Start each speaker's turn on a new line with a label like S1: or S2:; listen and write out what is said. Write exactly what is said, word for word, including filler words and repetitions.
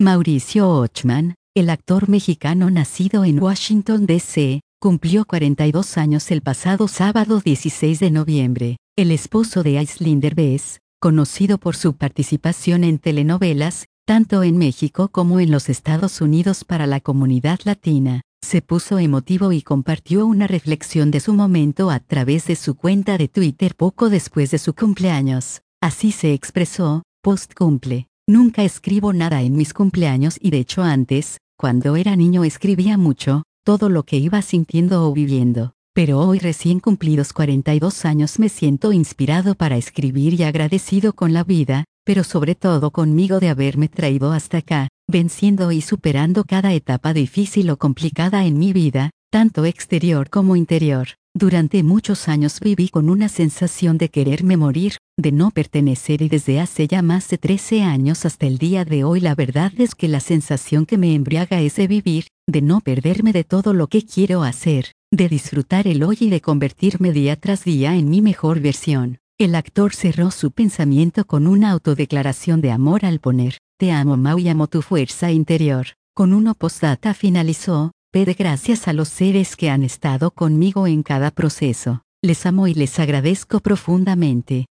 S1: Mauricio Ochman, el actor mexicano nacido en Washington, D C, cumplió cuarenta y dos años el pasado sábado dieciséis de noviembre. El esposo de Aislinn Derbez, conocido por su participación en telenovelas, tanto en México como en los Estados Unidos para la comunidad latina, se puso emotivo y compartió una reflexión de su momento a través de su cuenta de Twitter poco después de su cumpleaños. Así se expresó: post cumple. Nunca escribo nada en mis cumpleaños y de hecho antes, cuando era niño escribía mucho, todo lo que iba sintiendo o viviendo. Pero hoy recién cumplidos cuarenta y dos años me siento inspirado para escribir y agradecido con la vida, pero sobre todo conmigo de haberme traído hasta acá, venciendo y superando cada etapa difícil o complicada en mi vida, tanto exterior como interior. Durante muchos años viví con una sensación de quererme morir, de no pertenecer y desde hace ya más de trece años hasta el día de hoy la verdad es que la sensación que me embriaga es de vivir, de no perderme de todo lo que quiero hacer, de disfrutar el hoy y de convertirme día tras día en mi mejor versión. El actor cerró su pensamiento con una autodeclaración de amor al poner: te amo Mau y amo tu fuerza interior. Con una postdata finalizó: pede gracias a los seres que han estado conmigo en cada proceso. Les amo y les agradezco profundamente.